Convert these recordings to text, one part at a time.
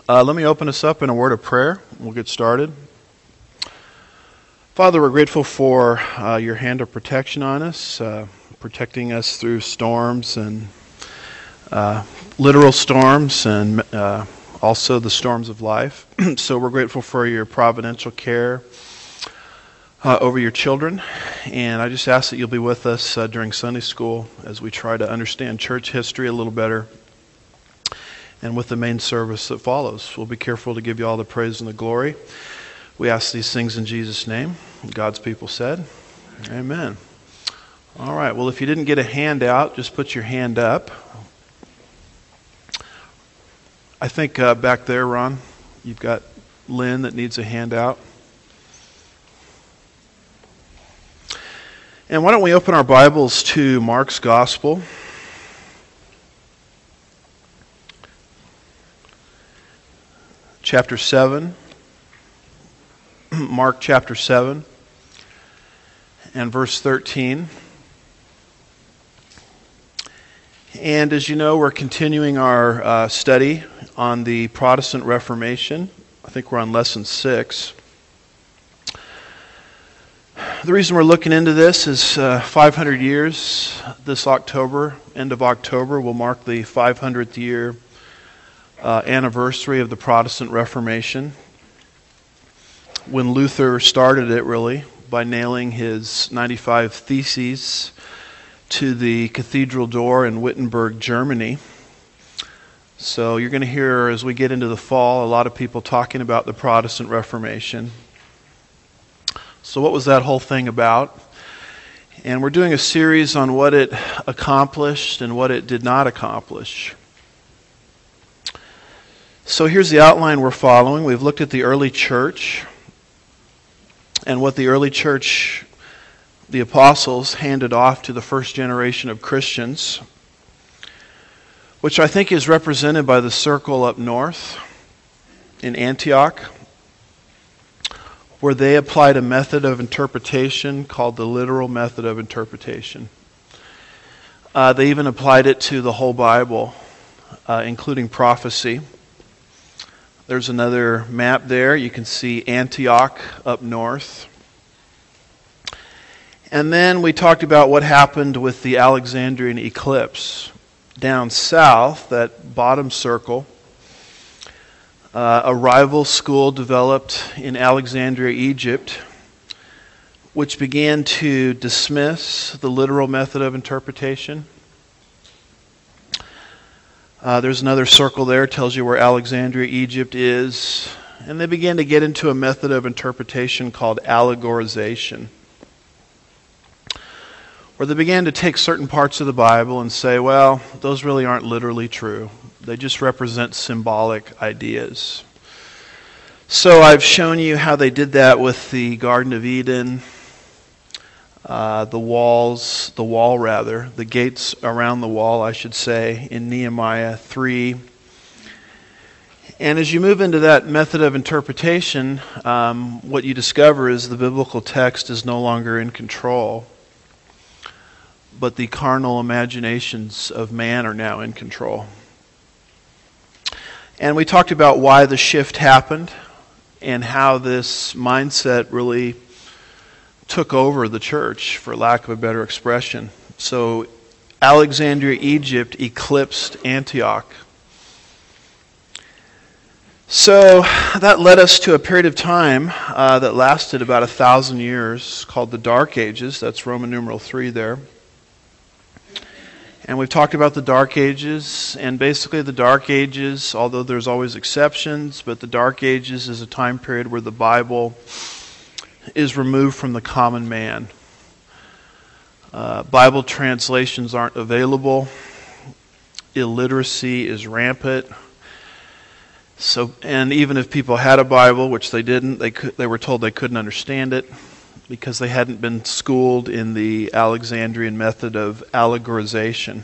Let me open us up in a word of prayer. We'll get started. Father, we're grateful for your hand of protection on us, protecting us through storms and literal storms and also the storms of life. So we're grateful for your providential care over your children. And I just ask that you'll be with us during Sunday school as we try to understand church history a little better. And with the main service that follows. We'll be careful to give you all the praise and the glory. We ask these things in Jesus' name. God's people said, Amen. All right, well, if you didn't get a handout, just put your hand up. I think back there, Ron, you've got Lynn that needs a handout. And why don't we open our Bibles to Mark's Gospel. Chapter 7, Mark chapter 7, and verse 13. And as you know, we're continuing our study on the Protestant Reformation. I think we're on lesson 6. The reason we're looking into this is 500 years this October, end of October, will mark the 500th year anniversary of the Protestant Reformation, when Luther started it, really, by nailing his 95 Theses to the cathedral door in Wittenberg, Germany. So you're going to hear, as we get into the fall, a lot of people talking about the Protestant Reformation. So what was that whole thing about? And we're doing a series on what it accomplished and what it did not accomplish. So here's the outline we're following. We've looked at the early church and what the early church, the apostles, handed off to the first generation of Christians, which I think is represented by the circle up north in Antioch, where they applied a method of interpretation called the literal method of interpretation. They even applied it to the whole Bible, including prophecy. There's another map there. You can see Antioch up north. And then we talked about what happened with the Alexandrian eclipse. Down south, that bottom circle, a rival school developed in Alexandria, Egypt, which began to dismiss the literal method of interpretation. There's another circle there, tells you where Alexandria, Egypt is. And they began to get into a method of interpretation called allegorization, where they began to take certain parts of the Bible and say, well, those really aren't literally true. They just represent symbolic ideas. So I've shown you how they did that with the Garden of Eden, the gates around the wall, I should say, in Nehemiah 3. And as you move into that method of interpretation, what you discover is the biblical text is no longer in control, but the carnal imaginations of man are now in control. And we talked about why the shift happened and how this mindset really took over the church, for lack of a better expression. So Alexandria, Egypt eclipsed Antioch. So that led us to a period of time that lasted about 1,000 years, called the Dark Ages. That's Roman numeral 3 there. And we've talked about the Dark Ages, and basically the Dark Ages, although there's always exceptions, but the Dark Ages is a time period where the Bible is removed from the common man. Bible translations aren't available. Illiteracy is rampant. So, and even if people had a Bible, which they didn't, they were told they couldn't understand it because they hadn't been schooled in the Alexandrian method of allegorization.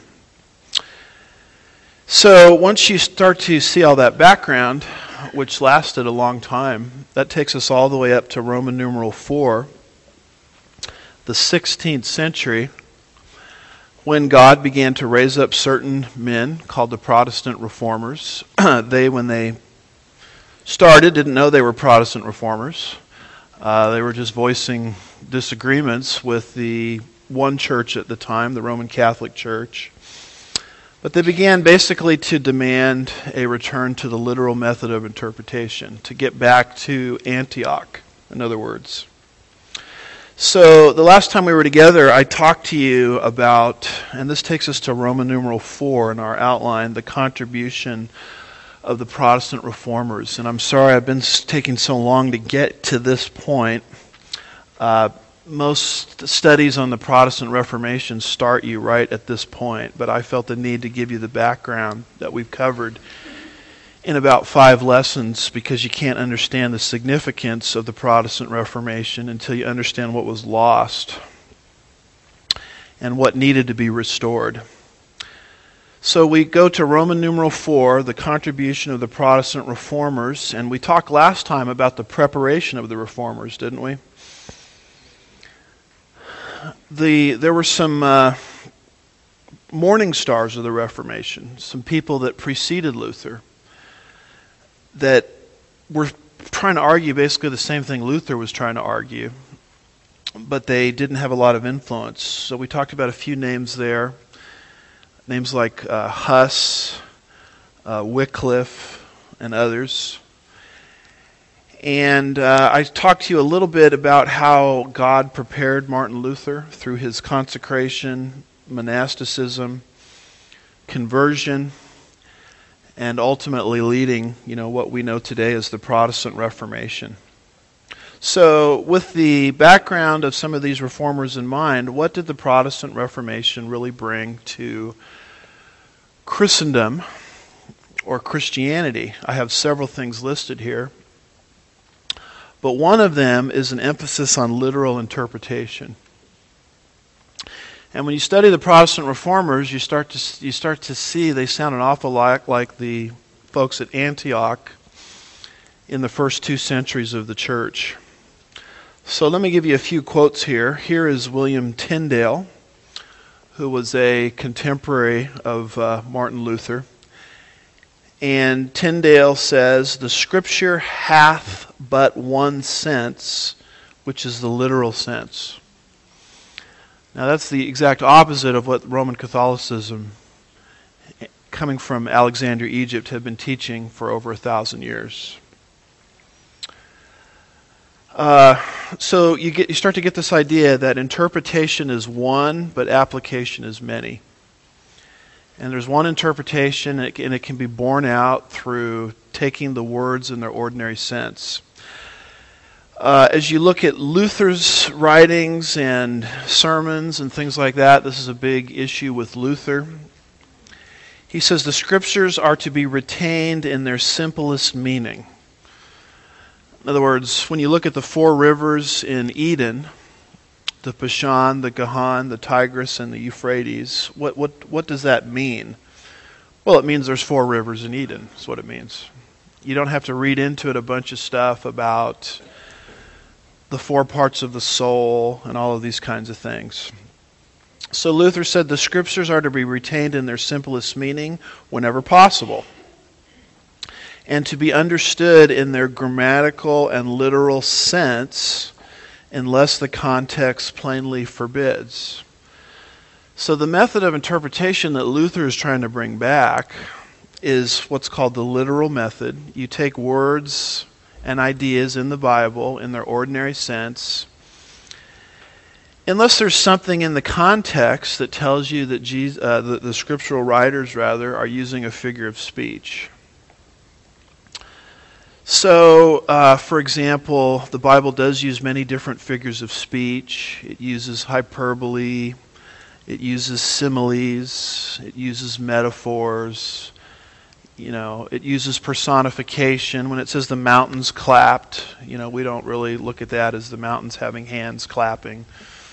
So once you start to see all that background, which lasted a long time, that takes us all the way up to Roman numeral 4, the 16th century, when God began to raise up certain men called the Protestant reformers. When they started didn't know they were Protestant reformers. They were just voicing disagreements with the one church at the time, the Roman Catholic Church. But they began basically to demand a return to the literal method of interpretation, to get back to Antioch, in other words. So the last time we were together, I talked to you about, and this takes us to Roman numeral 4 in our outline, the contribution of the Protestant reformers. And I'm sorry I've been taking so long to get to this point. Most studies on the Protestant Reformation start you right at this point, but I felt the need to give you the background that we've covered in about 5 lessons, because you can't understand the significance of the Protestant Reformation until you understand what was lost and what needed to be restored. So we go to Roman numeral 4, the contribution of the Protestant reformers, and we talked last time about the preparation of the reformers, didn't we? There were some morning stars of the Reformation, some people that preceded Luther, that were trying to argue basically the same thing Luther was trying to argue, but they didn't have a lot of influence. So we talked about a few names there, names like Huss, Wycliffe, and others. And I talked to you a little bit about how God prepared Martin Luther through his consecration, monasticism, conversion, and ultimately leading, what we know today as the Protestant Reformation. So, with the background of some of these reformers in mind, what did the Protestant Reformation really bring to Christendom or Christianity? I have several things listed here. But one of them is an emphasis on literal interpretation. And when you study the Protestant reformers, you start to see they sound an awful lot like the folks at Antioch in the first 2 centuries of the church. So let me give you a few quotes here. Here is William Tyndale, who was a contemporary of Martin Luther. And Tyndale says, "The Scripture hath but one sense, which is the literal sense." Now that's the exact opposite of what Roman Catholicism, coming from Alexandria, Egypt, had been teaching for over 1,000 years. So you start to get this idea that interpretation is one, but application is many. And there's one interpretation, and it can be borne out through taking the words in their ordinary sense. As you look at Luther's writings and sermons and things like that, this is a big issue with Luther. He says the Scriptures are to be retained in their simplest meaning. In other words, when you look at the 4 rivers in Eden, the Pishon, the Gahan, the Tigris, and the Euphrates, what does that mean? Well, it means there's 4 rivers in Eden. That's what it means. You don't have to read into it a bunch of stuff about the 4 parts of the soul and all of these kinds of things. So Luther said the Scriptures are to be retained in their simplest meaning whenever possible, and to be understood in their grammatical and literal sense unless the context plainly forbids. So the method of interpretation that Luther is trying to bring back is what's called the literal method. You take words and ideas in the Bible in their ordinary sense, unless there's something in the context that tells you that the scriptural writers, are using a figure of speech. So, for example, the Bible does use many different figures of speech. It uses hyperbole, it uses similes, it uses metaphors, it uses personification. When it says the mountains clapped, we don't really look at that as the mountains having hands clapping.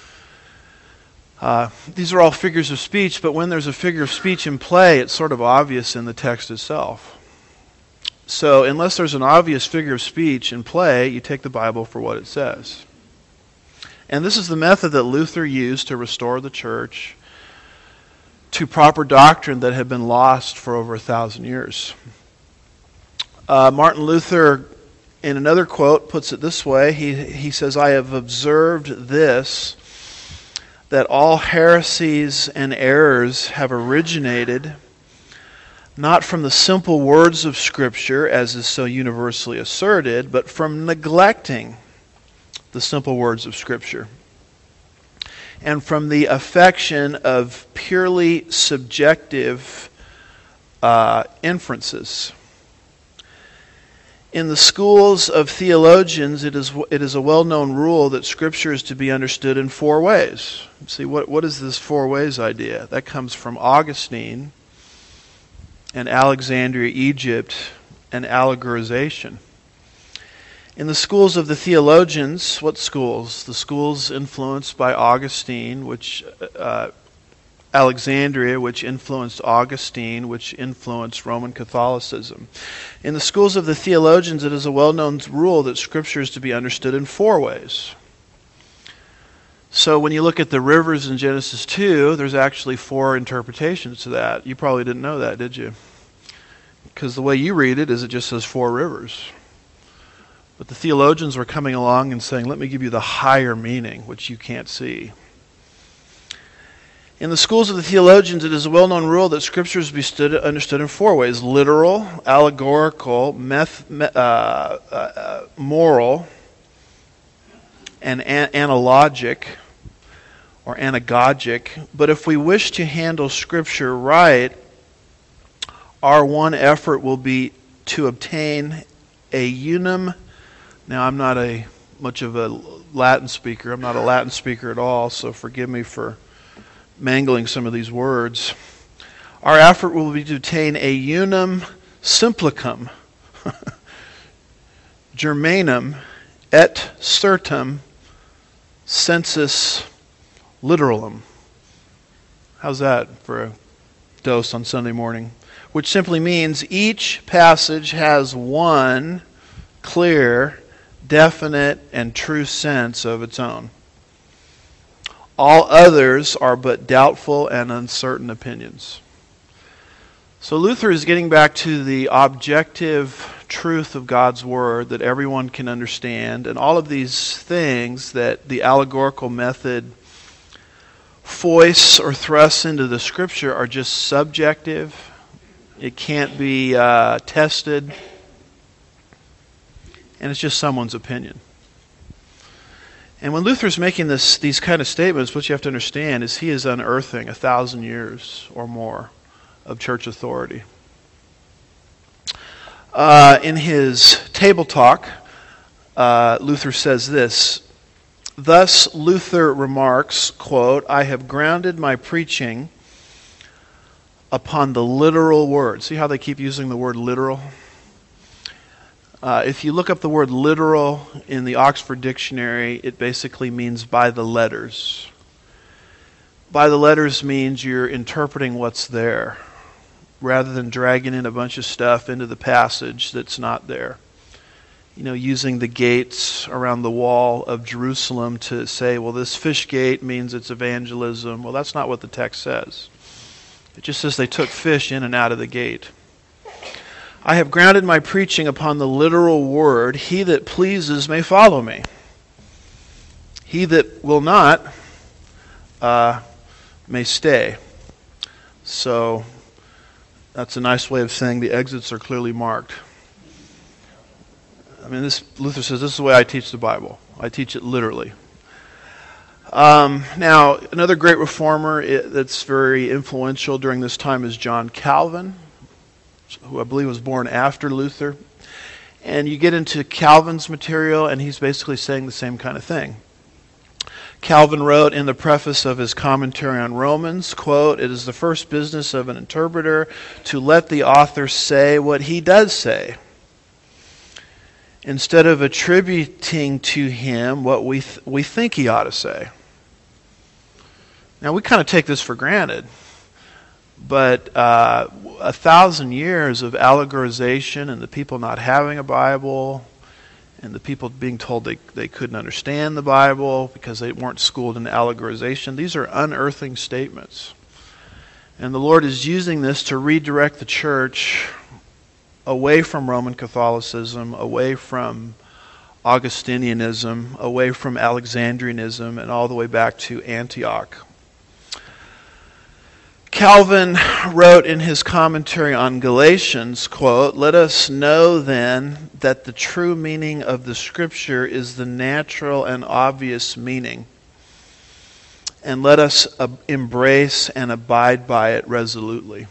These are all figures of speech, but when there's a figure of speech in play, it's sort of obvious in the text itself. So unless there's an obvious figure of speech in play, you take the Bible for what it says. And this is the method that Luther used to restore the church to proper doctrine that had been lost for over 1,000 years. Martin Luther, in another quote, puts it this way. He says, "I have observed this, that all heresies and errors have originated not from the simple words of Scripture, as is so universally asserted, but from neglecting the simple words of Scripture, and from the affection of purely subjective inferences. In the schools of theologians, it is a well-known rule that Scripture is to be understood in four ways." See, what is this four ways idea? That comes from Augustine and Alexandria, Egypt, and allegorization. In the schools of the theologians, what schools? The schools influenced by Augustine, which Alexandria, which influenced Augustine, which influenced Roman Catholicism. In the schools of the theologians, it is a well-known rule that Scripture is to be understood in four ways. So when you look at the rivers in Genesis 2, there's actually four interpretations to that. You probably didn't know that, did you? Because the way you read it is it just says four rivers. But the theologians were coming along and saying, let me give you the higher meaning, which you can't see. In the schools of the theologians, it is a well-known rule that Scripture is to be understood in four ways: literal, allegorical, moral, and analogic or anagogic. But if we wish to handle Scripture right, our one effort will be to obtain a unum. Now, I'm not much of a Latin speaker. I'm not a Latin speaker at all, so forgive me for mangling some of these words. Our effort will be to obtain a unum simplicum, germanum et certum sensus literalum. How's that for a dose on Sunday morning? Which simply means each passage has one clear, definite, and true sense of its own. All others are but doubtful and uncertain opinions. So Luther is getting back to the objective truth of God's Word that everyone can understand, and all of these things that the allegorical method foists or thrusts into the Scripture are just subjective. It can't be tested, and it's just someone's opinion. And when Luther's making these kind of statements, what you have to understand is he is unearthing 1,000 years or more of church authority. In his table talk, Luther says this: "Thus Luther remarks, quote, I have grounded my preaching upon the literal word." See how they keep using the word literal? If you look up the word literal in the Oxford Dictionary, it basically means by the letters. By the letters means you're interpreting what's there, rather than dragging in a bunch of stuff into the passage that's not there. You know, using the gates around the wall of Jerusalem to say, well, this fish gate means it's evangelism. Well, that's not what the text says. It just says they took fish in and out of the gate. I have grounded my preaching upon the literal word. He that pleases may follow me. He that will not may stay. So that's a nice way of saying the exits are clearly marked. I mean, Luther says this is the way I teach the Bible. I teach it literally. Now, another great reformer that's very influential during this time is John Calvin, who I believe was born after Luther. And you get into Calvin's material, and he's basically saying the same kind of thing. Calvin wrote in the preface of his commentary on Romans, quote, "It is the first business of an interpreter to let the author say what he does say, instead of attributing to him what we think he ought to say." Now, we kind of take this for granted. But 1,000 years of allegorization and the people not having a Bible and the people being told they couldn't understand the Bible because they weren't schooled in allegorization, these are unearthing statements. And the Lord is using this to redirect the church away from Roman Catholicism, away from Augustinianism, away from Alexandrianism, and all the way back to Antioch. Calvin wrote in his commentary on Galatians, quote, "Let us know then that the true meaning of the Scripture is the natural and obvious meaning, and let us embrace and abide by it resolutely."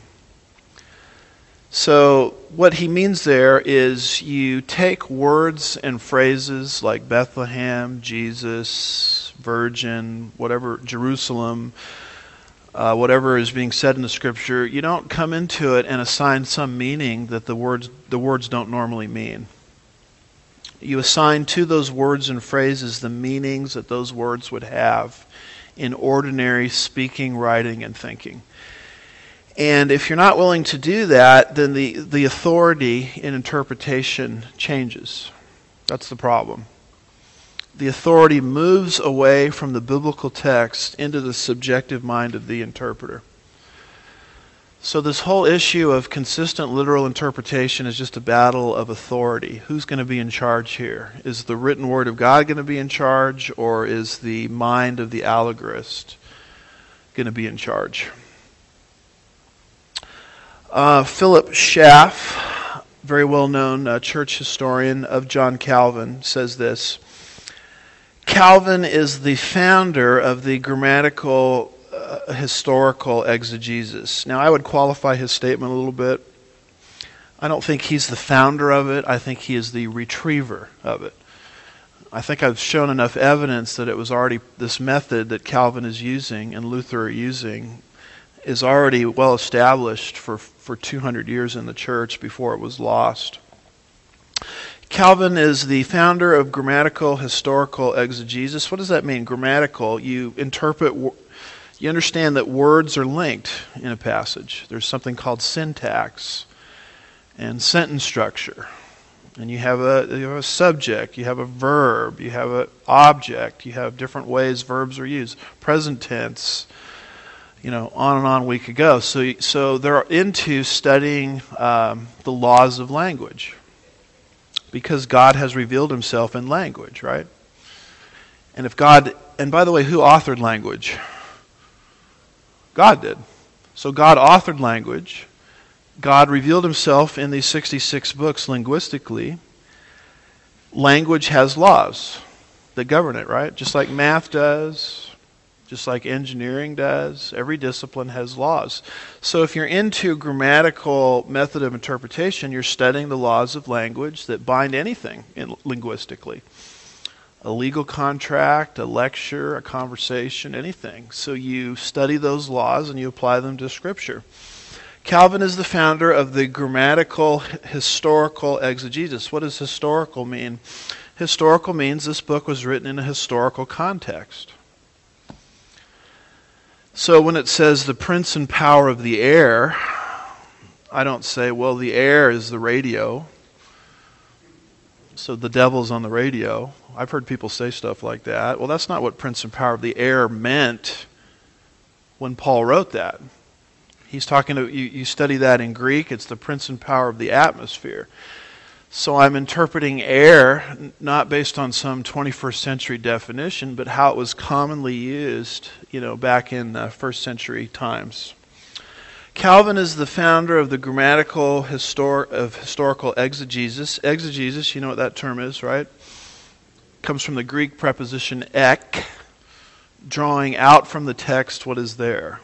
So what he means there is you take words and phrases like Bethlehem, Jesus, Virgin, whatever, Jerusalem, whatever is being said in the Scripture, you don't come into it and assign some meaning that the words don't normally mean. You assign to those words and phrases the meanings that those words would have in ordinary speaking, writing, and thinking. And if you're not willing to do that, then the authority in interpretation changes. That's the problem. The authority moves away from the biblical text into the subjective mind of the interpreter. So this whole issue of consistent literal interpretation is just a battle of authority. Who's going to be in charge here? Is the written word of God going to be in charge, or is the mind of the allegorist going to be in charge? Philip Schaff, very well-known church historian of John Calvin, says this: Calvin is the founder of the grammatical historical exegesis. Now, I would qualify his statement a little bit. I don't think he's the founder of it. I think he is the retriever of it. I think I've shown enough evidence that it was already, this method that Calvin is using and Luther are using is already well established for 200 years in the church before it was lost. Calvin is the founder of grammatical historical exegesis. What does that mean? Grammatical, you understand that words are linked in a passage. There's something called syntax and sentence structure. And you have a subject, you have a verb, you have an object, you have different ways verbs are used. Present tense, on and on we could go. So they're into studying the laws of language, because God has revealed himself in language, right? And by the way, who authored language? God did. So God authored language. God revealed himself in these 66 books linguistically. Language has laws that govern it, right? Just like math does, just like engineering does. Every discipline has laws. So if you're into grammatical method of interpretation, you're studying the laws of language that bind anything linguistically. A legal contract, a lecture, a conversation, anything. So you study those laws and you apply them to Scripture. Calvin is the founder of the grammatical historical exegesis. What does historical mean? Historical means this book was written in a historical context. So when it says the prince and power of the air, I don't say, well, the air is the radio, so the devil's on the radio. I've heard people say stuff like that. Well, that's not what prince and power of the air meant when Paul wrote that. He's talking to, you study that in Greek, it's the prince and power of the atmosphere. So I'm interpreting air not based on some 21st century definition, but how it was commonly used, back in first century times. Calvin is the founder of the grammatical historical exegesis. Exegesis, you know what that term is, right? Comes from the Greek preposition ek, drawing out from the text what is there.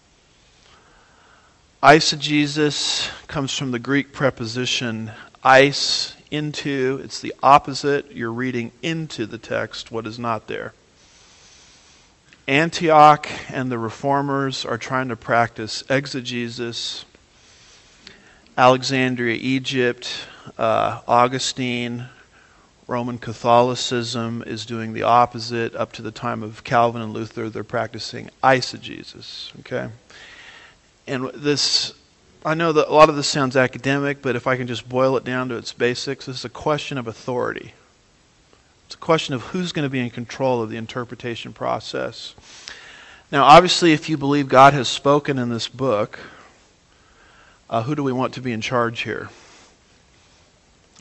Eisegesis comes from the Greek preposition eis, into. It's the opposite. You're reading into the text what is not there. Antioch and the reformers are trying to practice exegesis. Alexandria, Egypt, Augustine, Roman Catholicism is doing the opposite. Up to the time of Calvin and Luther, they're practicing eisegesis. Okay? And this, I know that a lot of this sounds academic, but if I can just boil it down to its basics, this is a question of authority. It's a question of who's going to be in control of the interpretation process. Now, obviously, if you believe God has spoken in this book, who do we want to be in charge here?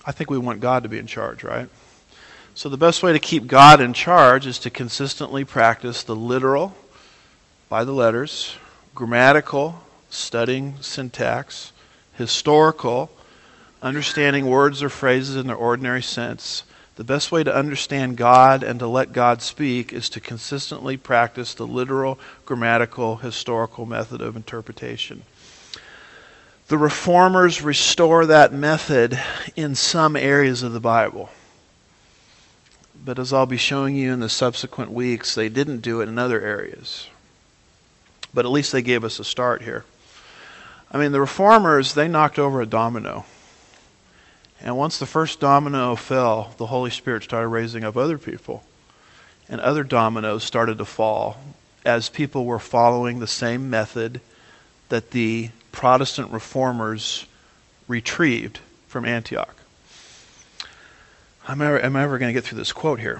I think we want God to be in charge, right? So the best way to keep God in charge is to consistently practice the literal, by the letters, grammatical, studying syntax, historical, understanding words or phrases in their ordinary sense. The best way to understand God and to let God speak is to consistently practice the literal, grammatical, historical method of interpretation. The Reformers restore that method in some areas of the Bible. But as I'll be showing you in the subsequent weeks, they didn't do it in other areas. But at least they gave us a start here. I mean, the Reformers, they knocked over a domino. And once the first domino fell, the Holy Spirit started raising up other people. And other dominoes started to fall as people were following the same method that the Protestant Reformers retrieved from Antioch. Am I ever going to get through this quote here?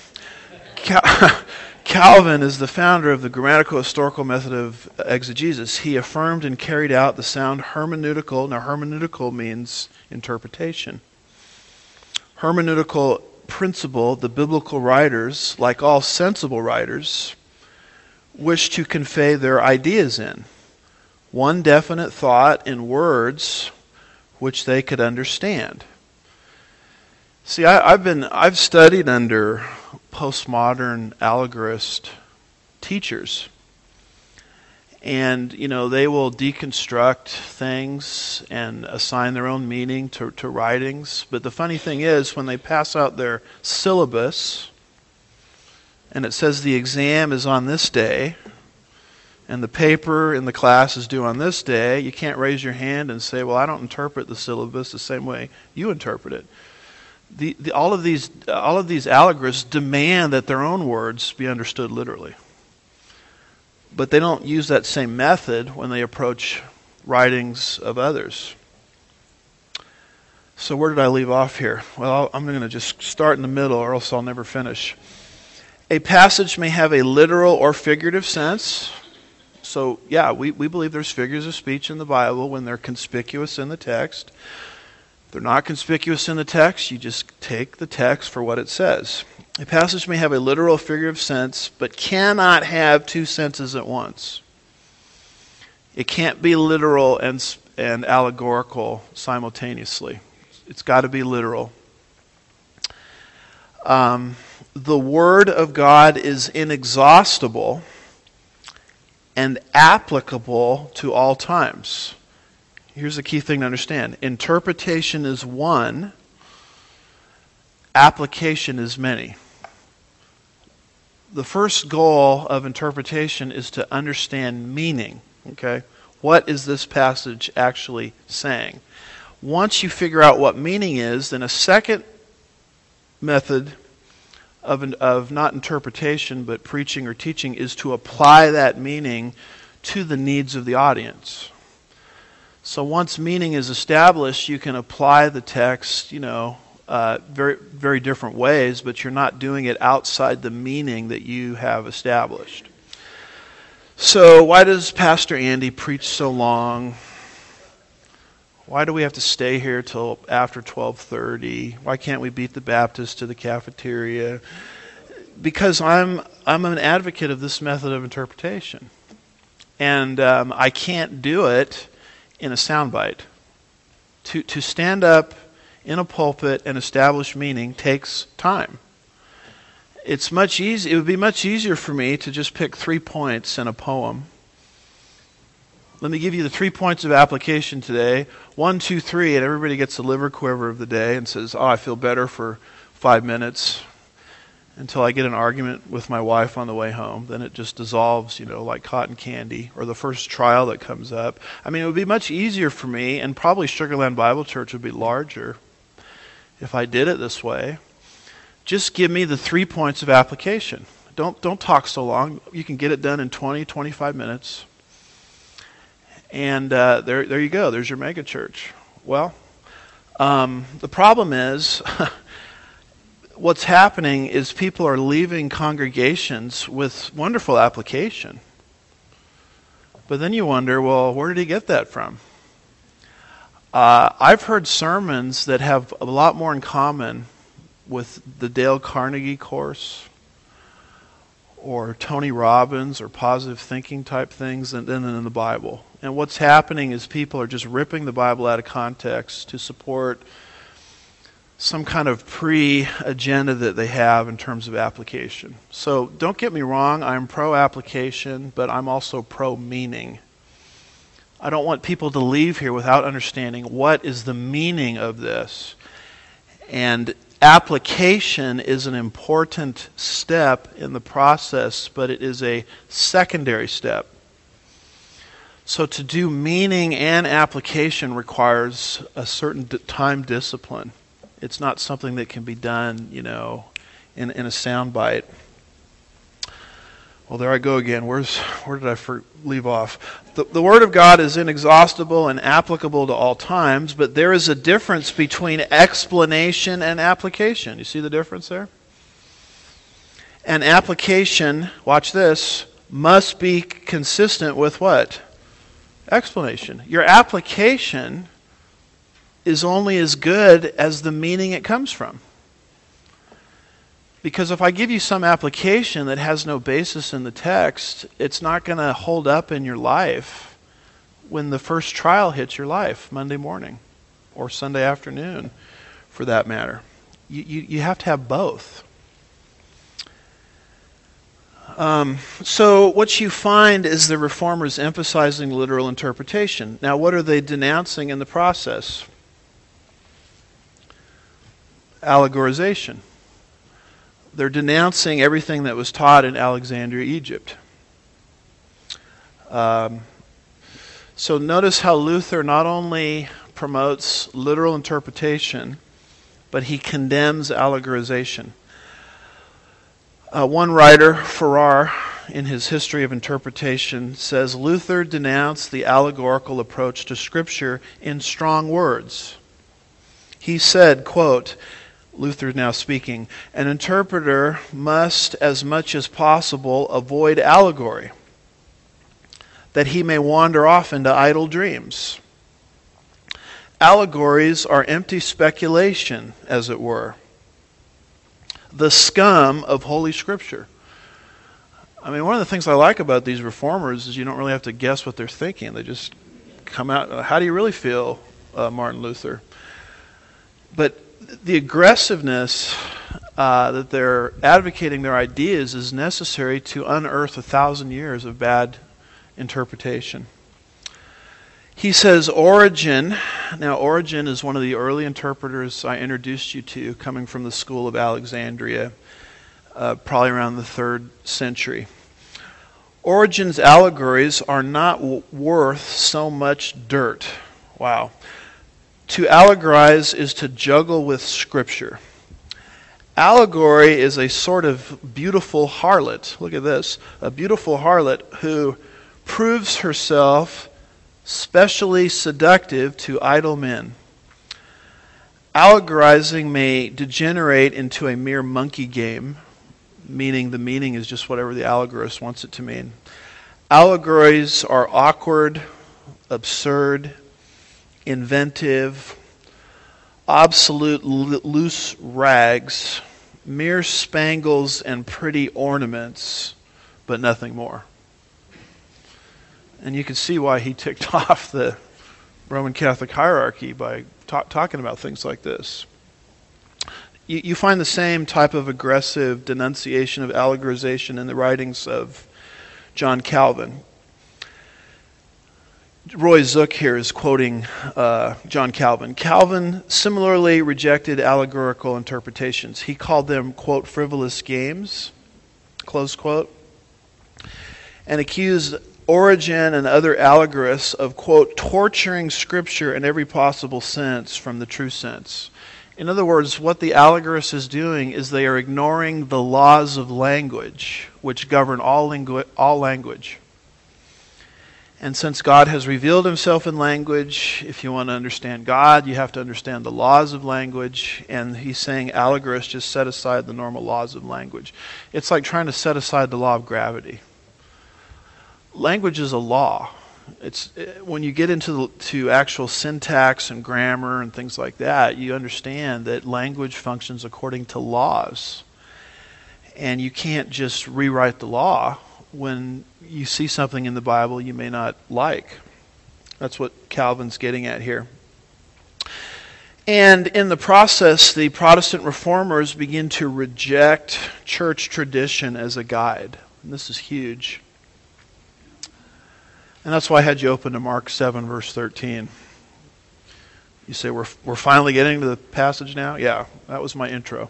Calvin is the founder of the grammatical historical method of exegesis. He affirmed and carried out the sound hermeneutical. Now, hermeneutical means interpretation. Hermeneutical principle, the biblical writers, like all sensible writers, wish to convey their ideas in. One definite thought in words which they could understand. See, I've studied under postmodern allegorist teachers. And, they will deconstruct things and assign their own meaning to writings. But the funny thing is, when they pass out their syllabus, and it says the exam is on this day, and the paper in the class is due on this day, you can't raise your hand and say, well, I don't interpret the syllabus the same way you interpret it. All of these allegorists demand that their own words be understood literally. But they don't use that same method when they approach writings of others. So where did I leave off here? Well, I'm going to just start in the middle or else I'll never finish. A passage may have a literal or figurative sense. So, yeah, we believe there's figures of speech in the Bible when they're conspicuous in the text. If they're not conspicuous in the text, you just take the text for what it says. A passage may have a literal or figurative sense, but cannot have two senses at once. It can't be literal and allegorical simultaneously. It's got to be literal. The Word of God is inexhaustible and applicable to all times. Here's the key thing to understand. Interpretation is one, application is many. The first goal of interpretation is to understand meaning. Okay? What is this passage actually saying? Once you figure out what meaning is, then a second method of not interpretation but preaching or teaching is to apply that meaning to the needs of the audience. So once meaning is established, you can apply the text, very, very different ways, but you're not doing it outside the meaning that you have established. So why does Pastor Andy preach so long? Why do we have to stay here till after 12:30? Why can't we beat the Baptists to the cafeteria? Because I'm an advocate of this method of interpretation. And I can't do it in a soundbite. To stand up in a pulpit and establish meaning takes time. It would be much easier for me to just pick 3 points in a poem. Let me give you the 3 points of application today. 1, 2, 3, and everybody gets the liver quiver of the day and says, I feel better for 5 minutes until I get an argument with my wife on the way home. Then it just dissolves, like cotton candy, or the first trial that comes up. I mean, it would be much easier for me, and probably Sugar Land Bible Church would be larger if I did it this way. Just give me the 3 points of application. Don't talk so long. You can get it done in 20, 25 minutes. And there you go. There's your mega church. Well, the problem is what's happening is people are leaving congregations with wonderful application. But then you wonder, well, where did he get that from? I've heard sermons that have a lot more in common with the Dale Carnegie course or Tony Robbins or positive thinking type things than in the Bible. And what's happening is people are just ripping the Bible out of context to support some kind of pre-agenda that they have in terms of application. So don't get me wrong, I'm pro-application, but I'm also pro-meaning. I don't want people to leave here without understanding what is the meaning of this. And application is an important step in the process, but it is a secondary step. So to do meaning and application requires a certain time discipline. It's not something that can be done, in a sound bite. Well, there I go again. Where did I leave off? The Word of God is inexhaustible and applicable to all times, but there is a difference between explanation and application. You see the difference there? And application, watch this, must be consistent with what? Explanation. Your application is only as good as the meaning it comes from. Because if I give you some application that has no basis in the text, it's not going to hold up in your life when the first trial hits your life, Monday morning or Sunday afternoon, for that matter. You have to have both. So what you find is the Reformers emphasizing literal interpretation. Now, what are they denouncing in the process? Allegorization. They're denouncing everything that was taught in Alexandria, Egypt. So notice how Luther not only promotes literal interpretation, but he condemns allegorization. One writer, Farrar, in his History of Interpretation, says Luther denounced the allegorical approach to Scripture in strong words. He said, quote, Luther now speaking, an interpreter must, as much as possible, avoid allegory, that he may wander off into idle dreams. Allegories are empty speculation, as it were, the scum of Holy Scripture. I mean, one of the things I like about these reformers is you don't really have to guess what they're thinking. They just come out, how do you really feel, Martin Luther? But the aggressiveness that they're advocating their ideas is necessary to unearth 1,000 years of bad interpretation. He says Origen. Now, Origen is one of the early interpreters I introduced you to, coming from the school of Alexandria, probably around the 3rd century. Origen's allegories are not worth so much dirt. Wow. To allegorize is to juggle with Scripture. Allegory is a sort of beautiful harlot. Look at this. A beautiful harlot who proves herself specially seductive to idle men. Allegorizing may degenerate into a mere monkey game, meaning the meaning is just whatever the allegorist wants it to mean. Allegories are awkward, absurd, inventive, obsolete loose rags, mere spangles and pretty ornaments, but nothing more. And you can see why he ticked off the Roman Catholic hierarchy by talking about things like this. You find the same type of aggressive denunciation of allegorization in the writings of John Calvin. Roy Zook here is quoting John Calvin. Calvin similarly rejected allegorical interpretations. He called them, quote, frivolous games, close quote, and accused Origen and other allegorists of, quote, torturing Scripture in every possible sense from the true sense. In other words, what the allegorist is doing is they are ignoring the laws of language, which govern all language. And since God has revealed himself in language, if you want to understand God, you have to understand the laws of language. And he's saying allegorists just set aside the normal laws of language. It's like trying to set aside the law of gravity. Language is a law. When you get to actual syntax and grammar and things like that, you understand that language functions according to laws. And you can't just rewrite the law when you see something in the Bible you may not like. That's what Calvin's getting at here. And in the process, the Protestant reformers begin to reject church tradition as a guide. And this is huge. And that's why I had you open to Mark 7, verse 13. You say, we're finally getting to the passage now? Yeah, that was my intro.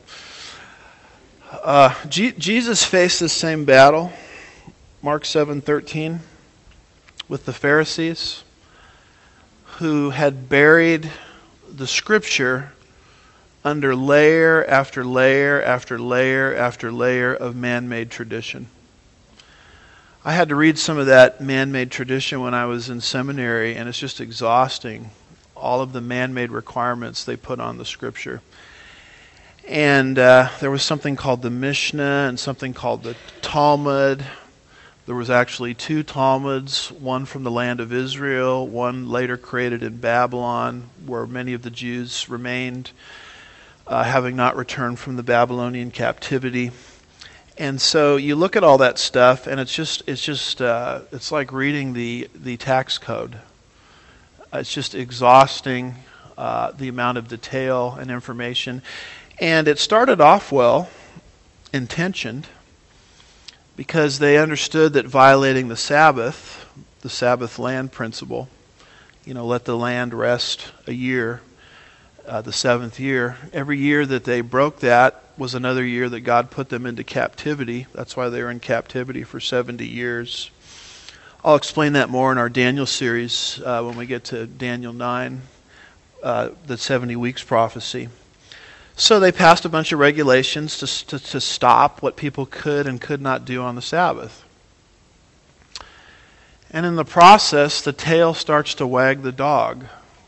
Jesus faced this same battle, Mark 7:13, with the Pharisees, who had buried the Scripture under layer after layer after layer after layer of man-made tradition. I had to read some of that man-made tradition when I was in seminary, and it's just exhausting, all of the man-made requirements they put on the Scripture. And there was something called the Mishnah and something called the Talmud. There was actually 2 Talmuds, one from the land of Israel, one later created in Babylon, where many of the Jews remained, having not returned from the Babylonian captivity. And so you look at all that stuff, and it's like reading the tax code. It's just exhausting, the amount of detail and information. And it started off well, intentioned, because they understood that violating the Sabbath land principle, let the land rest a year, the 7th year. Every year that they broke that was another year that God put them into captivity. That's why they were in captivity for 70 years. I'll explain that more in our Daniel series when we get to Daniel 9, the 70 weeks prophecy. So they passed a bunch of regulations to stop what people could and could not do on the Sabbath. And in the process, the tail starts to wag the dog.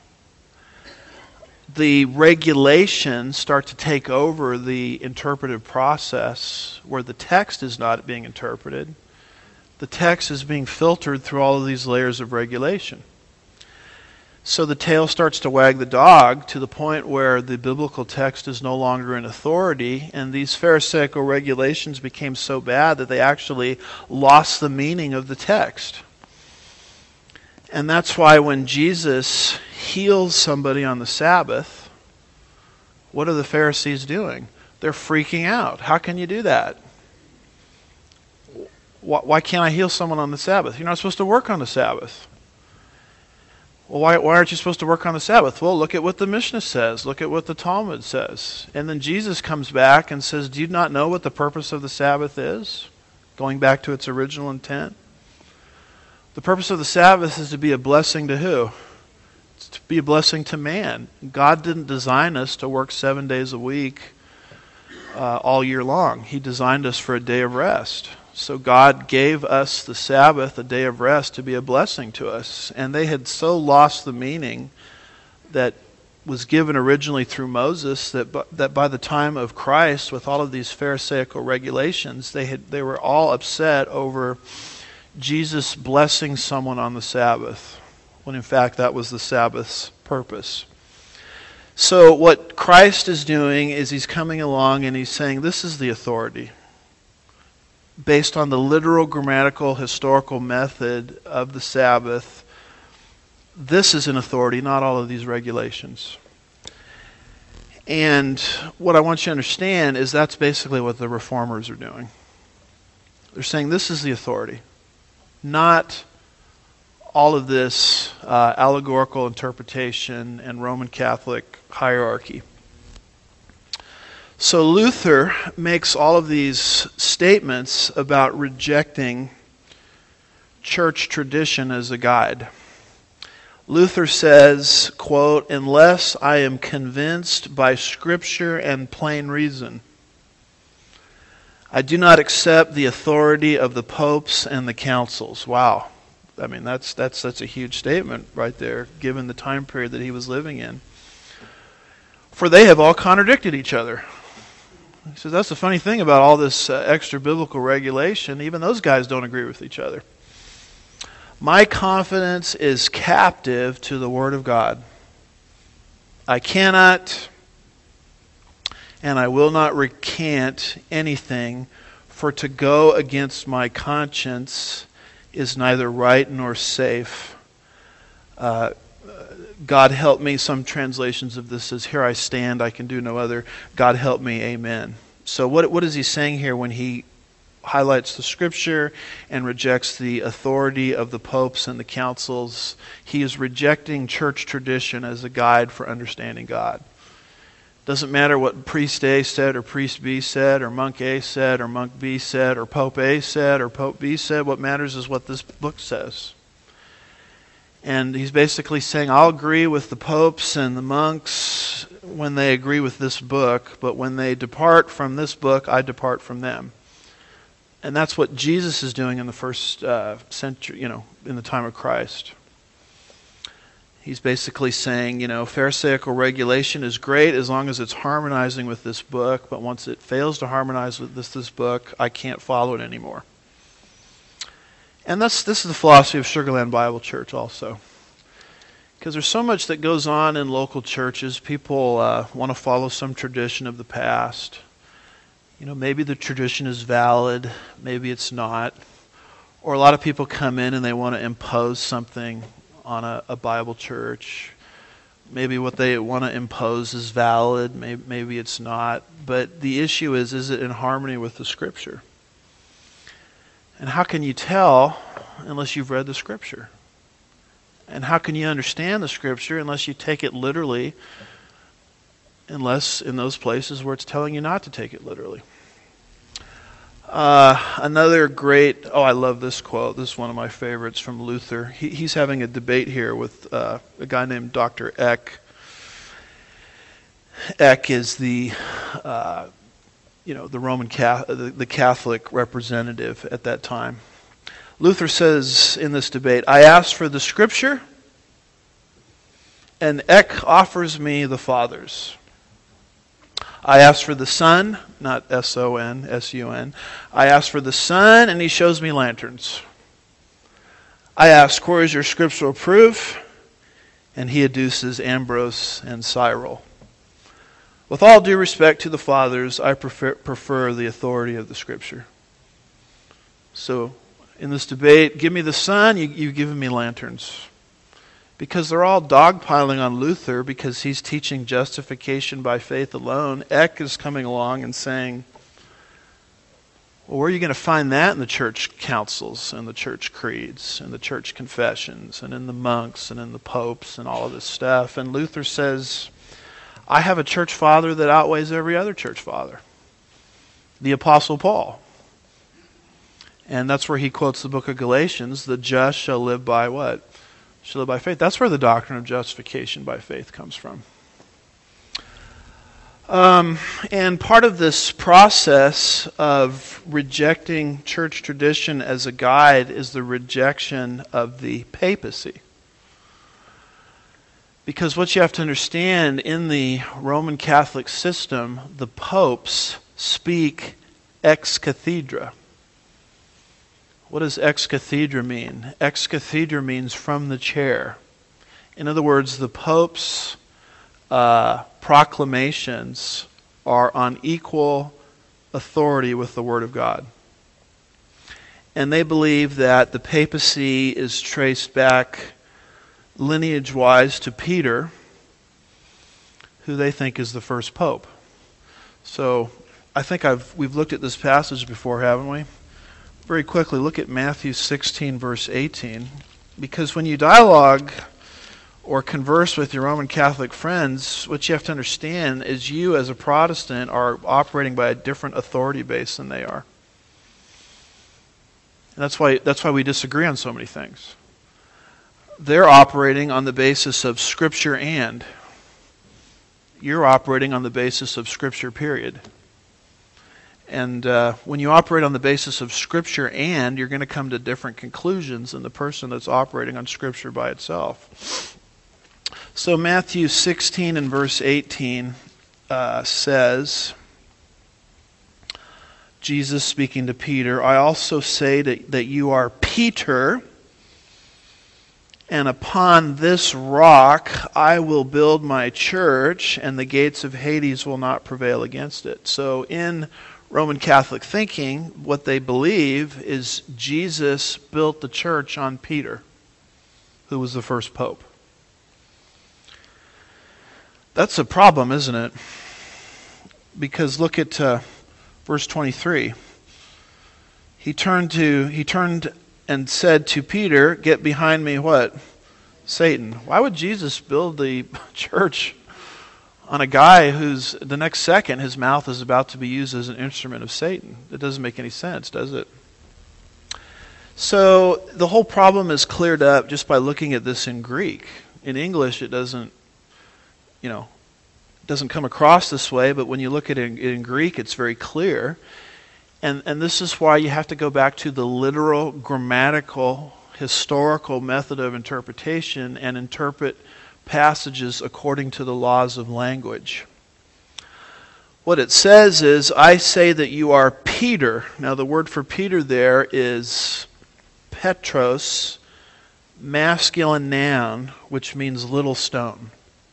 The regulations start to take over the interpretive process where the text is not being interpreted. The text is being filtered through all of these layers of regulation. So the tail starts to wag the dog to the point where the biblical text is no longer in authority, and these Pharisaical regulations became so bad that they actually lost the meaning of the text. And that's why when Jesus heals somebody on the Sabbath, what are the Pharisees doing? They're freaking out. How can you do that? Why can't I heal someone on the Sabbath? You're not supposed to work on the Sabbath. Well, why aren't you supposed to work on the Sabbath? Well, look at what the Mishnah says. Look at what the Talmud says. And then Jesus comes back and says, do you not know what the purpose of the Sabbath is? Going back to its original intent. The purpose of the Sabbath is to be a blessing to who? It's to be a blessing to man. God didn't design us to work 7 days a week all year long. He designed us for a day of rest. So God gave us the Sabbath, a day of rest, to be a blessing to us. And they had so lost the meaning that was given originally through Moses that by the time of Christ, with all of these Pharisaical regulations, they were all upset over Jesus blessing someone on the Sabbath, when in fact that was the Sabbath's purpose. So what Christ is doing is he's coming along and he's saying this is the authority. Based on the literal, grammatical, historical method of the Sabbath, this is an authority, not all of these regulations. And what I want you to understand is that's basically what the reformers are doing. They're saying this is the authority, not all of this allegorical interpretation and Roman Catholic hierarchy. So Luther makes all of these statements about rejecting church tradition as a guide. Luther says, quote, unless I am convinced by Scripture and plain reason, I do not accept the authority of the popes and the councils. Wow. I mean, that's a huge statement right there, given the time period that he was living in. For they have all contradicted each other. He says, that's the funny thing about all this extra biblical regulation. Even those guys don't agree with each other. My confidence is captive to the Word of God. I cannot and I will not recant anything, for to go against my conscience is neither right nor safe. God help me. Some translations of this says, here I stand, I can do no other. God help me, amen. So what is he saying here when he highlights the Scripture and rejects the authority of the popes and the councils? He is rejecting church tradition as a guide for understanding God. Doesn't matter what priest A said or priest B said or monk A said or monk B said or Pope A said or Pope B said. What matters is what this book says. And he's basically saying, I'll agree with the popes and the monks when they agree with this book, but when they depart from this book, I depart from them. And that's what Jesus is doing in the first century, in the time of Christ. He's basically saying, Pharisaical regulation is great as long as it's harmonizing with this book, but once it fails to harmonize with this book, I can't follow it anymore. And this is the philosophy of Sugar Land Bible Church also. Because there's so much that goes on in local churches. People want to follow some tradition of the past. Maybe the tradition is valid, maybe it's not. Or a lot of people come in and they want to impose something on a Bible church. Maybe what they want to impose is valid, maybe it's not. But the issue is it in harmony with the Scripture? And how can you tell unless you've read the Scripture? And how can you understand the Scripture unless you take it literally, unless in those places where it's telling you not to take it literally? Another great, I love this quote. This is one of my favorites from Luther. He's having a debate here with a guy named Dr. Eck. Eck is the Roman the Catholic representative at that time. Luther says in this debate, I asked for the Scripture, and Eck offers me the Fathers. I asked for the Son, not S-O-N, S-U-N. I asked for the Son, and he shows me lanterns. I ask, where is your scriptural proof? And he adduces Ambrose and Cyril. With all due respect to the Fathers, I prefer the authority of the Scripture. So, in this debate, give me the Son, you've given me lanterns. Because they're all dogpiling on Luther because he's teaching justification by faith alone. Eck is coming along and saying, well, where are you going to find that in the church councils and the church creeds and the church confessions and in the monks and in the popes and all of this stuff? And Luther says, I have a church father that outweighs every other church father, the Apostle Paul. And that's where he quotes the book of Galatians, the just shall live by what? Shall live by faith. That's where the doctrine of justification by faith comes from. And part of this process of rejecting church tradition as a guide is the rejection of the papacy. Because what you have to understand, in the Roman Catholic system, the popes speak ex cathedra. What does ex cathedra mean? Ex cathedra means from the chair. In other words, the Pope's proclamations are on equal authority with the Word of God. And they believe that the papacy is traced back lineage-wise to Peter, who they think is the first pope. So I think we've looked at this passage before, haven't we? Very quickly, look at Matthew 16, verse 18. Because when you dialogue or converse with your Roman Catholic friends, what you have to understand is you as a Protestant are operating by a different authority base than they are. And that's why we disagree on so many things. They're operating on the basis of Scripture and. You're operating on the basis of Scripture, period. And when you operate on the basis of Scripture and, you're going to come to different conclusions than the person that's operating on Scripture by itself. So Matthew 16 and verse 18 says, Jesus speaking to Peter, I also say that you are Peter, And upon this rock I will build my church, and the gates of Hades will not prevail against it. So in Roman Catholic thinking, what they believe is Jesus built the church on Peter, who was the first pope. That's a problem, isn't it? Because look at verse 23. He turned and said to Peter, "Get behind me," what? Satan. Why would Jesus build the church on a guy who's, the next second, his mouth is about to be used as an instrument of Satan? It doesn't make any sense, does it? So the whole problem is cleared up just by looking at this in Greek. In English, it doesn't come across this way, but when you look at it in Greek, it's very clear. And this is why you have to go back to the literal, grammatical, historical method of interpretation and interpret passages according to the laws of language. What it says is, "I say that you are Peter." Now the word for Peter there is Petros, masculine noun, which means little stone.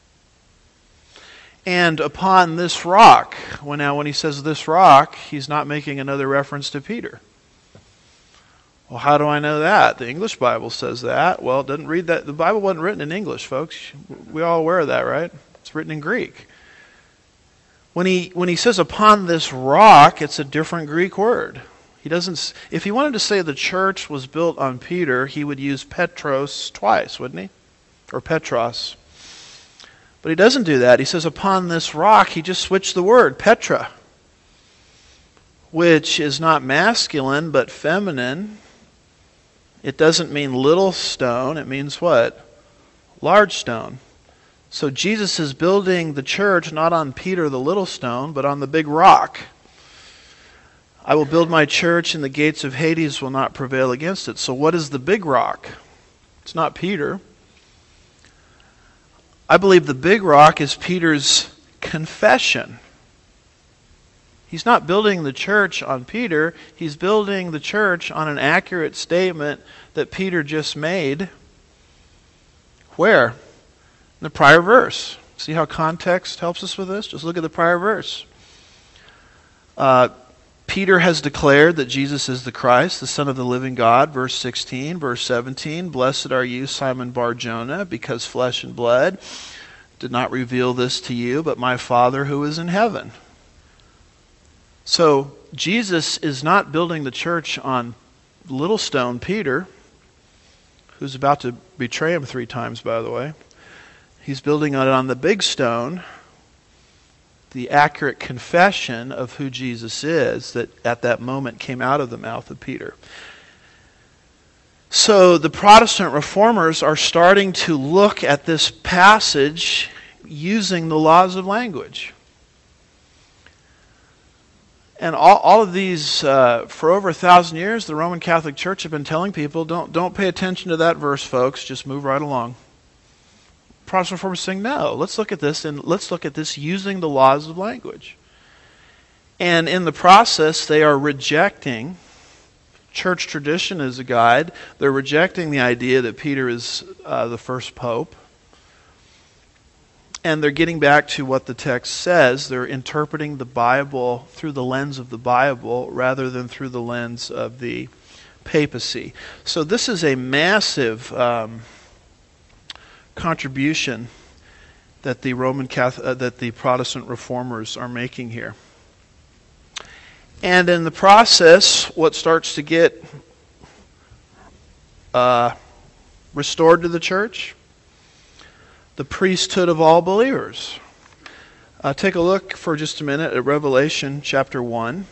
And upon this rock, when he says this rock, he's not making another reference to Peter. Well, how do I know that? The English Bible says that. Well, it doesn't read that. The Bible wasn't written in English, folks. We're all aware of that, right? It's written in Greek. When he says upon this rock, it's a different Greek word. He doesn't. If he wanted to say the church was built on Peter, he would use Petros twice, wouldn't he? Or Petros. But he doesn't do that. He says upon this rock, he just switched the word, Petra, which is not masculine but feminine. It doesn't mean little stone. It means what? Large stone. So Jesus is building the church not on Peter the little stone, but on the big rock. "I will build my church, and the gates of Hades will not prevail against it." So what is the big rock? It's not Peter. I believe the big rock is Peter's confession. He's not building the church on Peter. He's building the church on an accurate statement that Peter just made. Where? In the prior verse. See how context helps us with this? Just look at the prior verse. Peter has declared that Jesus is the Christ, the Son of the living God. Verse 16, verse 17, "Blessed are you, Simon Bar-Jonah, because flesh and blood did not reveal this to you, but my Father who is in heaven." So Jesus is not building the church on little stone Peter, who's about to betray him 3 times, by the way. He's building it on the big stone, the accurate confession of who Jesus is that at that moment came out of the mouth of Peter. So the Protestant reformers are starting to look at this passage using the laws of language. And all of these, for over 1,000 years, the Roman Catholic Church have been telling people, don't pay attention to that verse, folks, just move right along. Protestant reformers saying, no, let's look at this, and let's look at this using the laws of language. And in the process, they are rejecting church tradition as a guide. They're rejecting the idea that Peter is the first pope. And they're getting back to what the text says. They're interpreting the Bible through the lens of the Bible rather than through the lens of the papacy. So this is a massive contribution that the that the Protestant reformers are making here. And in the process, what starts to get restored to the church? The priesthood of all believers. Take a look for just a minute at Revelation chapter 1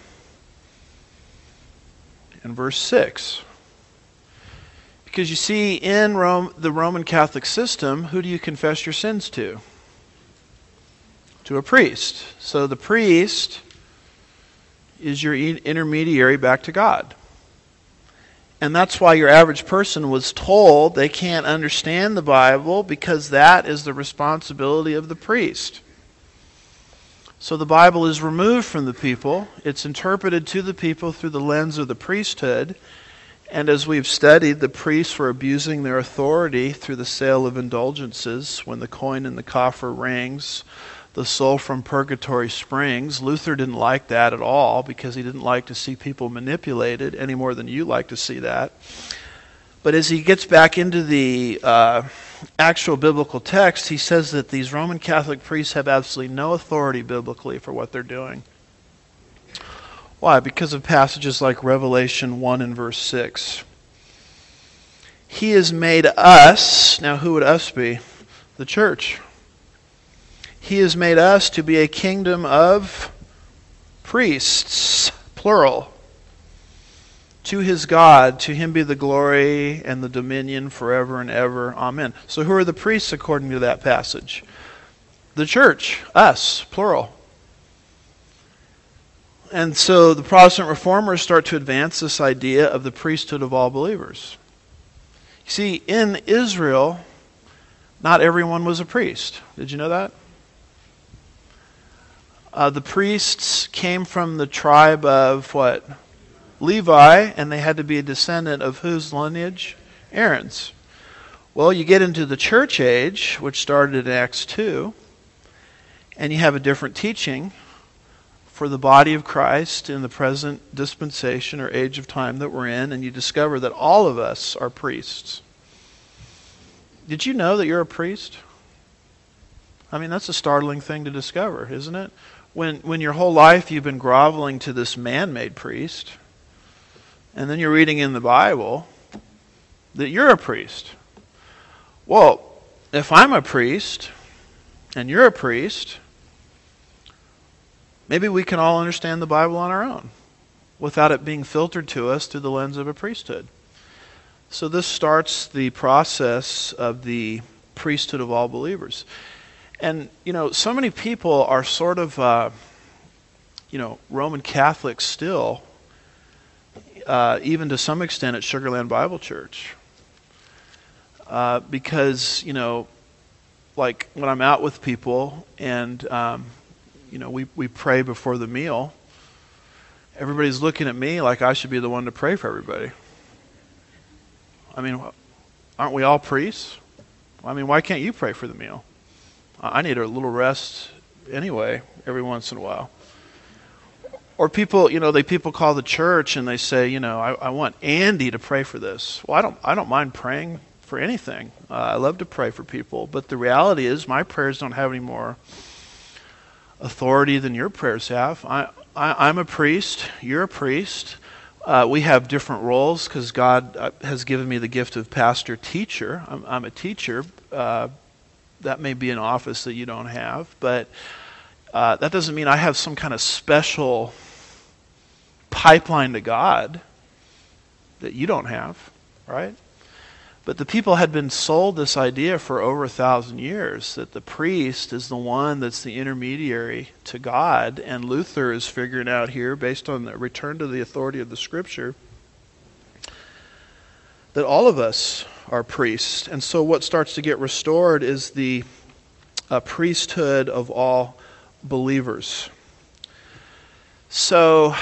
and verse 6. Because you see, in the Roman Catholic system, who do you confess your sins to? To a priest. So the priest is your intermediary back to God. And that's why your average person was told they can't understand the Bible, because that is the responsibility of the priest. So the Bible is removed from the people. It's interpreted to the people through the lens of the priesthood. And as we've studied, the priests were abusing their authority through the sale of indulgences. When the coin in the coffer rings, the soul from purgatory springs. Luther didn't like that at all because he didn't like to see people manipulated any more than you like to see that. But as he gets back into the actual biblical text, he says that these Roman Catholic priests have absolutely no authority biblically for what they're doing. Why? Because of passages like Revelation 1 and verse 6. He has made us, now who would us be? The church. He has made us to be a kingdom of priests, plural. To his God, to him be the glory and the dominion forever and ever. Amen. So who are the priests according to that passage? The church, us, plural. And so the Protestant reformers start to advance this idea of the priesthood of all believers. You see, in Israel, not everyone was a priest. Did you know that? The priests came from the tribe of what? Levi, and they had to be a descendant of whose lineage? Aaron's. Well, you get into the church age, which started in Acts 2, and you have a different teaching for the body of Christ in the present dispensation or age of time that we're in, and you discover that all of us are priests. Did you know that you're a priest? I mean, that's a startling thing to discover, isn't it? When your whole life you've been groveling to this man-made priest, and then you're reading in the Bible that you're a priest. Well, if I'm a priest, and you're a priest, maybe we can all understand the Bible on our own without it being filtered to us through the lens of a priesthood. So this starts the process of the priesthood of all believers. And, so many people are sort of, Roman Catholics still, even to some extent at Sugar Land Bible Church. Because, like when I'm out with people and, we pray before the meal, everybody's looking at me like I should be the one to pray for everybody. I mean, aren't we all priests? I mean, why can't you pray for the meal? I need a little rest anyway, every once in a while. Or people, people call the church and they say, I want Andy to pray for this. Well, I don't mind praying for anything. I love to pray for people. But the reality is my prayers don't have any more authority than your prayers have. I'm a priest. You're a priest. We have different roles because God has given me the gift of pastor-teacher. I'm a teacher. That may be an office that you don't have, but that doesn't mean I have some kind of special pipeline to God that you don't have, right? But the people had been sold this idea for over 1,000 years that the priest is the one that's the intermediary to God, and Luther is figuring out here, based on the return to the authority of the Scripture, that all of us are priests. And so what starts to get restored is the priesthood of all believers. So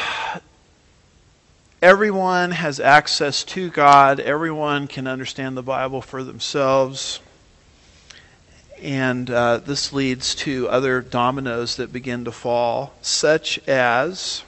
everyone has access to God. Everyone can understand the Bible for themselves. And this leads to other dominoes that begin to fall, such as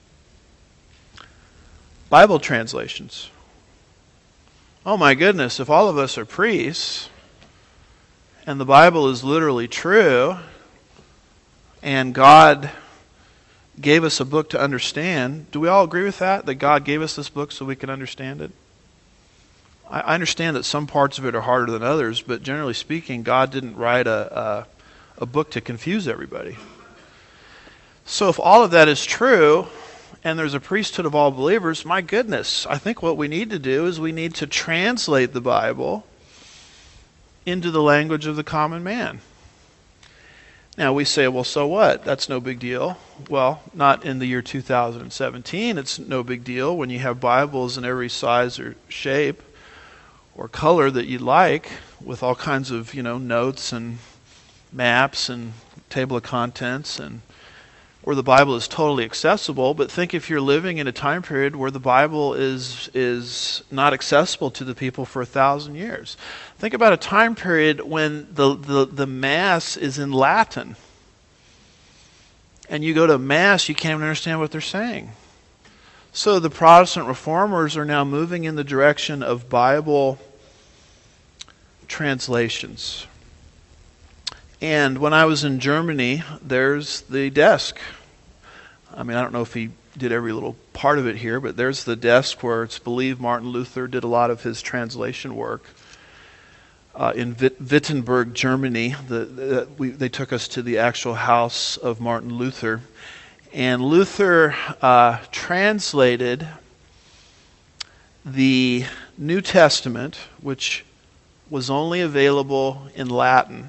Bible translations. Oh my goodness, if all of us are priests, and the Bible is literally true, and God gave us a book to understand, do we all agree with that? That God gave us this book so we can understand it? I understand that some parts of it are harder than others, but generally speaking, God didn't write a book to confuse everybody. So if all of that is true, and there's a priesthood of all believers, my goodness, I think what we need to do is we need to translate the Bible into the language of the common man. Now we say, well, so what? That's no big deal. Well, not in the year 2017. It's no big deal when you have Bibles in every size or shape or color that you like, with all kinds of, notes and maps and table of contents and where the Bible is totally accessible, but think if you're living in a time period where the Bible is not accessible to the people for 1,000 years. Think about a time period when the Mass is in Latin. And you go to Mass, you can't even understand what they're saying. So the Protestant reformers are now moving in the direction of Bible translations. And when I was in Germany, there's the desk. I mean, I don't know if he did every little part of it here, but there's the desk where it's believed Martin Luther did a lot of his translation work. In Wittenberg, Germany, they took us to the actual house of Martin Luther. And Luther translated the New Testament, which was only available in Latin.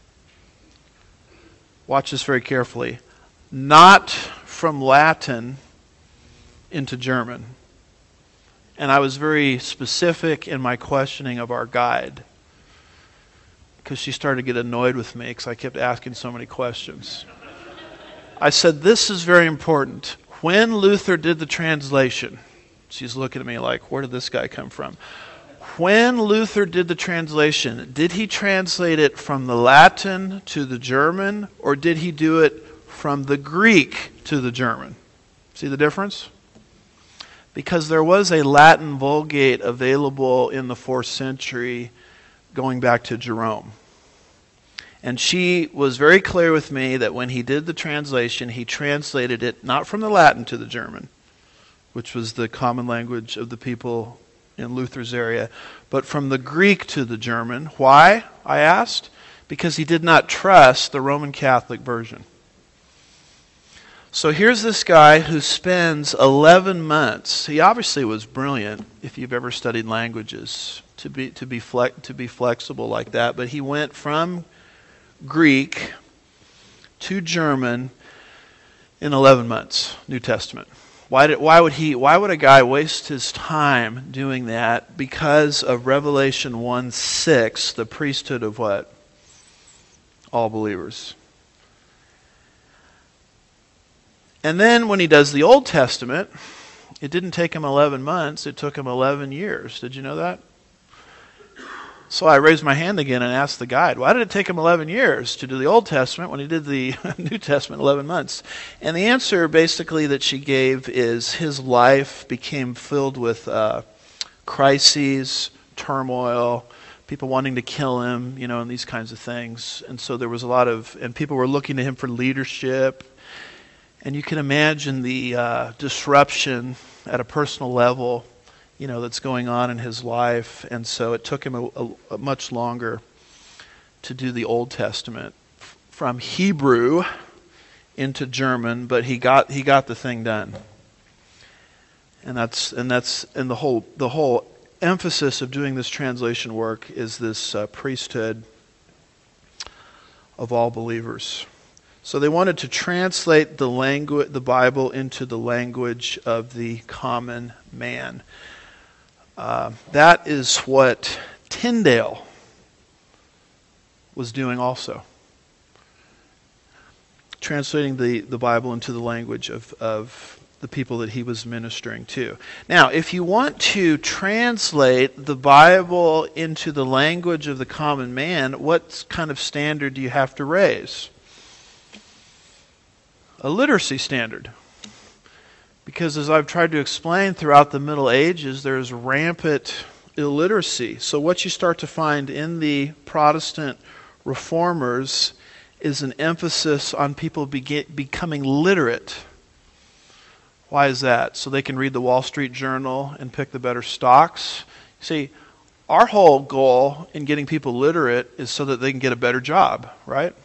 Watch this very carefully. Not from Latin into German. And I was very specific in my questioning of our guide, because she started to get annoyed with me because I kept asking so many questions. I said, this is very important. When Luther did the translation, she's looking at me like, where did this guy come from? When Luther did the translation, did he translate it from the Latin to the German, or did he do it from the Greek to the German? See the difference? Because there was a Latin Vulgate available in the 4th century going back to Jerome. And she was very clear with me that when he did the translation, he translated it not from the Latin to the German, which was the common language of the people in Luther's area, but from the Greek to the German. Why? I asked. Because he did not trust the Roman Catholic version. So here's this guy who spends 11 months. He obviously was brilliant, if you've ever studied languages, to be flexible like that. But he went from Greek to German in 11 months, New Testament. Why would a guy waste his time doing that? Because of Revelation 1:6, the priesthood of what? All believers. And then when he does the Old Testament, it didn't take him 11 months, it took him 11 years. Did you know that? So I raised my hand again and asked the guide, why did it take him 11 years to do the Old Testament when he did the New Testament 11 months? And the answer basically that she gave is his life became filled with crises, turmoil, people wanting to kill him, and these kinds of things. And so there was a lot of, and people were looking to him for leadership. And you can imagine the disruption at a personal level that's going on in his life. And so it took him a much longer to do the Old Testament from Hebrew into German, but he got the thing done. And the whole emphasis of doing this translation work is this priesthood of all believers. So they wanted to translate the Bible into the language of the common man. That is what Tyndale was doing also. Translating the Bible into the language of the people that he was ministering to. Now, if you want to translate the Bible into the language of the common man, what kind of standard do you have to raise? A literacy standard. Because as I've tried to explain throughout the Middle Ages, there's rampant illiteracy. So what you start to find in the Protestant reformers is an emphasis on people becoming literate. Why is that? So they can read the Wall Street Journal and pick the better stocks. See, our whole goal in getting people literate is so that they can get a better job, right?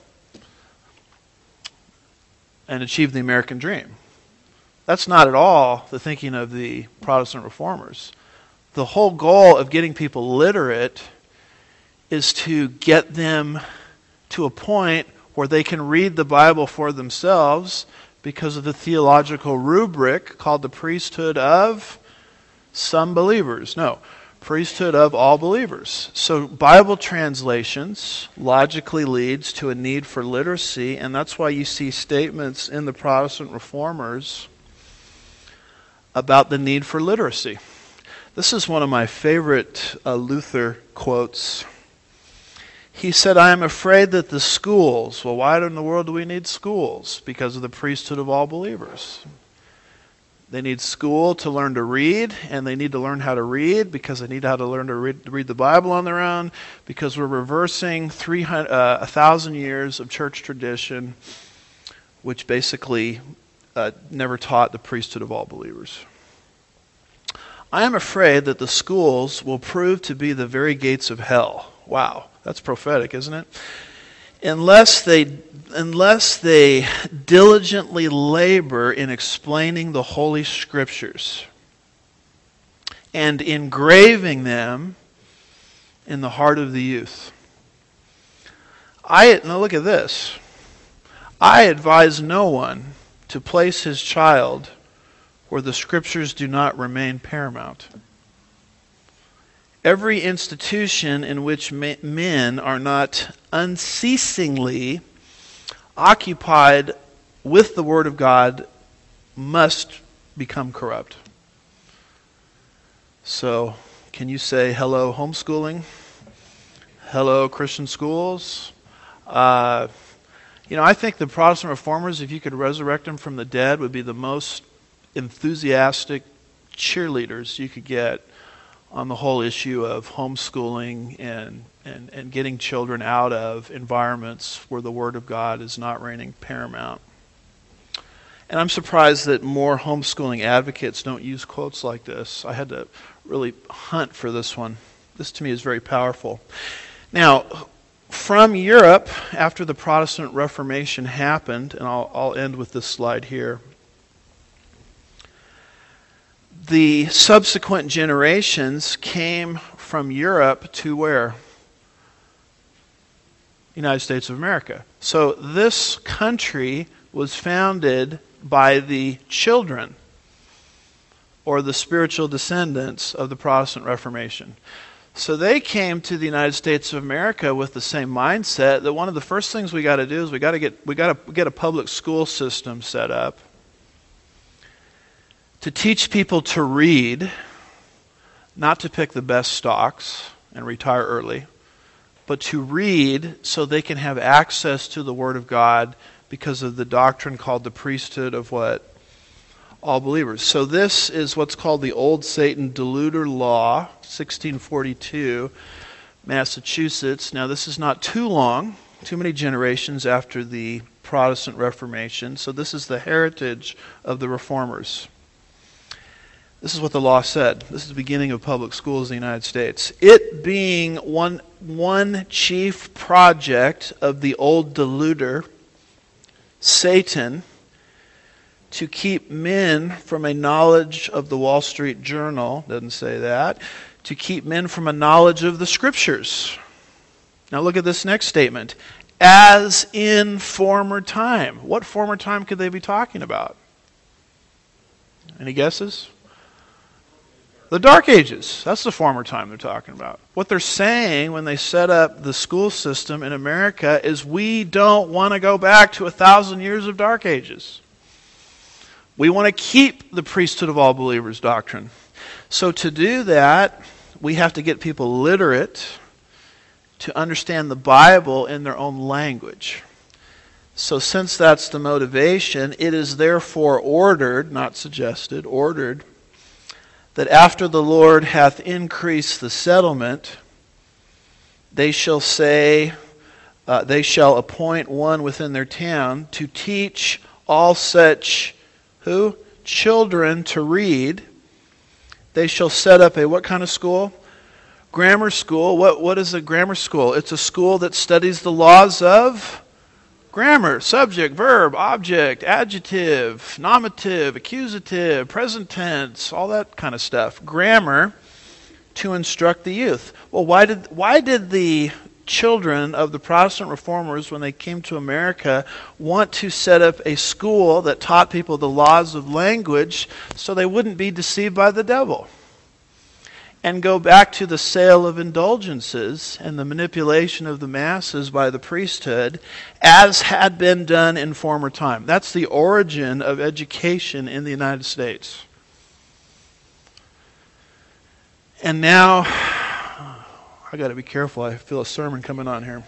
And achieve the American dream. That's not at all the thinking of the Protestant reformers. The whole goal of getting people literate is to get them to a point where they can read the Bible for themselves because of the theological rubric called the priesthood of some believers. No, Priesthood of all believers. So Bible translations logically leads to a need for literacy, and that's why you see statements in the Protestant Reformers about the need for literacy. This is one of my favorite Luther quotes. He said, "I am afraid that the schools," well, why in the world do we need schools? Because of the priesthood of all believers. They need school to learn to read, and they need to learn how to read because they need how to learn to read the Bible on their own, because we're reversing 1,000 years of church tradition, which basically never taught the priesthood of all believers. "I am afraid that the schools will prove to be the very gates of hell." Wow, that's prophetic, isn't it? Unless they diligently labor in explaining the Holy Scriptures and engraving them in the heart of the youth. Now look at this. "I advise no one to place his child where the Scriptures do not remain paramount. Every institution in which men are not unceasingly occupied with the Word of God must become corrupt." So, can you say hello homeschooling? Hello Christian schools? I think the Protestant Reformers, if you could resurrect them from the dead, would be the most enthusiastic cheerleaders you could get on the whole issue of homeschooling and getting children out of environments where the Word of God is not reigning paramount. And I'm surprised that more homeschooling advocates don't use quotes like this. I had to really hunt for this one. This to me is very powerful. Now, from Europe, after the Protestant Reformation happened, and I'll end with this slide here, the subsequent generations came from Europe to where? United States of America. So this country was founded by the children or the spiritual descendants of the Protestant Reformation. So they came to the United States of America with the same mindset that one of the first things we got to do is we got to get a public school system set up to teach people to read, not to pick the best stocks and retire early, but to read so they can have access to the Word of God because of the doctrine called the priesthood of what? All believers. So this is what's called the Old Satan Deluder Law, 1642, Massachusetts. Now this is not too many generations after the Protestant Reformation, so this is the heritage of the Reformers. This is what the law said. This is the beginning of public schools in the United States. It being one chief project of the old deluder, Satan, to keep men from a knowledge of the Wall Street Journal, doesn't say that, to keep men from a knowledge of the Scriptures. Now look at this next statement. As in former time. What former time could they be talking about? Any guesses? The Dark Ages. That's the former time they're talking about. What they're saying when they set up the school system in America is we don't want to go back to 1,000 years of Dark Ages. We want to keep the priesthood of all believers doctrine. So to do that, we have to get people literate to understand the Bible in their own language. So since that's the motivation, it is therefore ordered, not suggested, ordered, that after the Lord hath increased the settlement, they shall appoint one within their town to teach all such, who? Children to read. They shall set up a what kind of school? Grammar school. What is a grammar school? It's a school that studies the laws of grammar, subject, verb, object, adjective, nominative, accusative, present tense, all that kind of stuff. Grammar to instruct the youth. Well, why did the children of the Protestant Reformers, when they came to America, want to set up a school that taught people the laws of language so they wouldn't be deceived by the devil? and go back to the sale of indulgences and the manipulation of the masses by the priesthood as had been done in former time. That's the origin of education in the United States. And now, I got to be careful, I feel a sermon coming on here.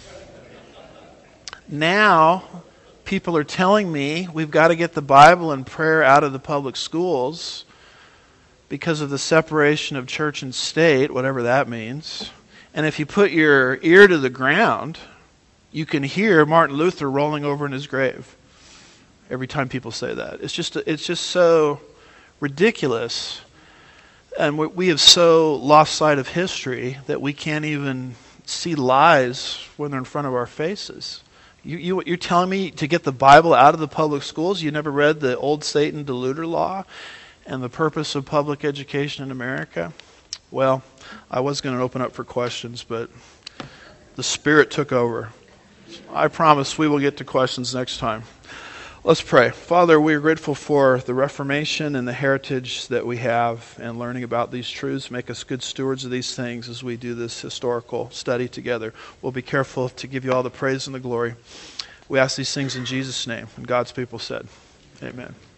Now, people are telling me we've got to get the Bible and prayer out of the public schools because of the separation of church and state, whatever that means. And if you put your ear to the ground, you can hear Martin Luther rolling over in his grave every time people say that. It's just so ridiculous. And we have so lost sight of history that we can't even see lies when they're in front of our faces. You're telling me to get the Bible out of the public schools? You never read the old Satan Deluder Law and the purpose of public education in America? Well, I was going to open up for questions, but the Spirit took over. I promise we will get to questions next time. Let's pray. Father, we are grateful for the Reformation and the heritage that we have and learning about these truths. Make us good stewards of these things as we do this historical study together. We'll be careful to give you all the praise and the glory. We ask these things in Jesus' name. And God's people said, amen.